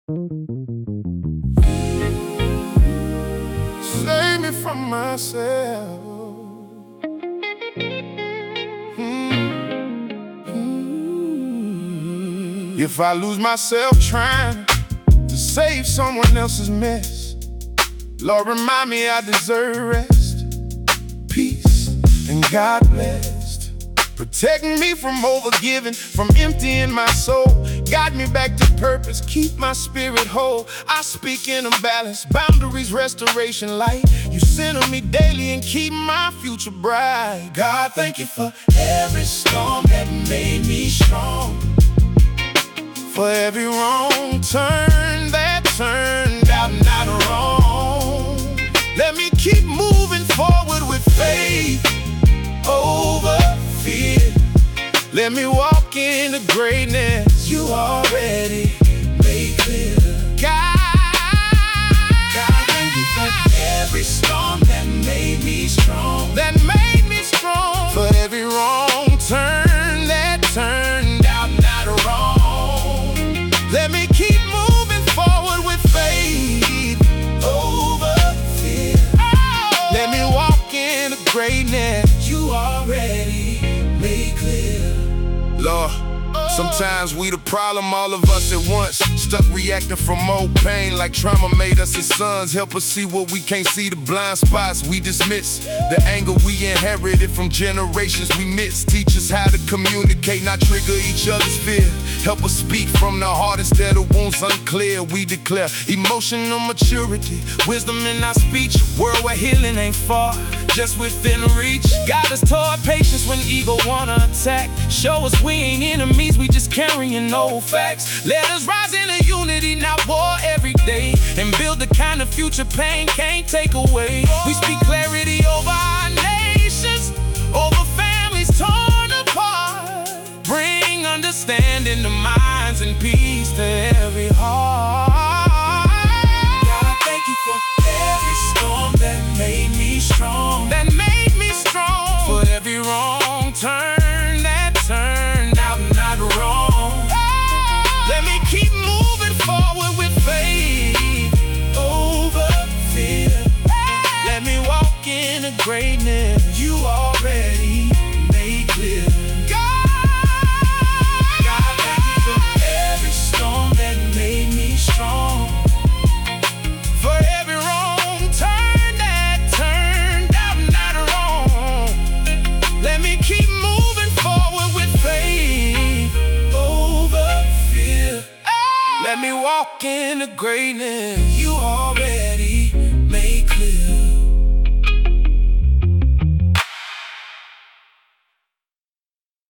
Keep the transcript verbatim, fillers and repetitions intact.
Save me from myself. Mm-hmm. If I lose myself trying to save someone else's mess, Lord, remind me I deserve rest, peace, and God blessed. Protect me from overgiving, from emptying my soul. Guide me back to purpose, keep my spirit whole. I speak in a balance, boundaries, restoration, light. You center me daily and keep my future bright. God, thank you for every storm that made me strong, for every wrong turn that turned out not wrong. Let me keep moving forward with faith over fear. Let me walk in the greatness you already made clear. God, God, thank you for every storm that made me strong, that made me strong, for every wrong turn that turned out not wrong. Let me keep moving forward with faith over fear. Oh, let me walk in the greatness you already made clear. Lord, sometimes we the problem, all of us at once. Stuck reacting from old pain like trauma made us his sons. Help us see what we can't see, the blind spots we dismiss, the anger we inherited from generations we miss. Teach us how to communicate, not trigger each other's fear. Help us speak from the heart instead of wounds unclear. We declare emotional maturity, wisdom in our speech. A world where healing ain't far, just within reach. Guide us toward patience when ego wanna attack. Show us we ain't enemies, we just carrying old facts. Let us rise in a unity, not war every day, and build the kind of future pain can't take away. We speak clarity over our nations, over families torn apart. Bring understanding to minds and peace to every heart. God, thank you for every storm that made me strong, that made me strong, for every wrong turn that turned out not wrong. Let me keep moving forward with faith over fear. Let me walk in the greatness you already made clear. God, God, thank you for every storm that made me strong, for every wrong turn that turned out not wrong. Let me keep moving forward with faith over fear. Let me walk in the greatness